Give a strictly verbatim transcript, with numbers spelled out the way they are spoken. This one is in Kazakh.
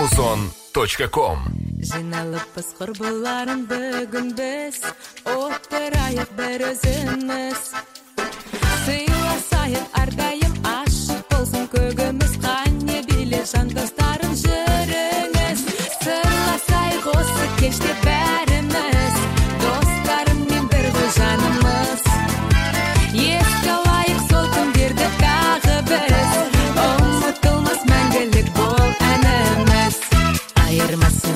озон точка ком. Жиналыппыз құрбыларым бүгін біз, отырайық бір өзіміз. Сыйласайық әрдайым, ашық болсын көгіміз, қане биле жандастарым жүріңіз. Сырласайық осы кеште бәріміз, достарыммен бір ғой жанымыз. Еске алайық сол күндерді тағы біз, ұмытылмас мәңгілік бол әніміз. Айырмасы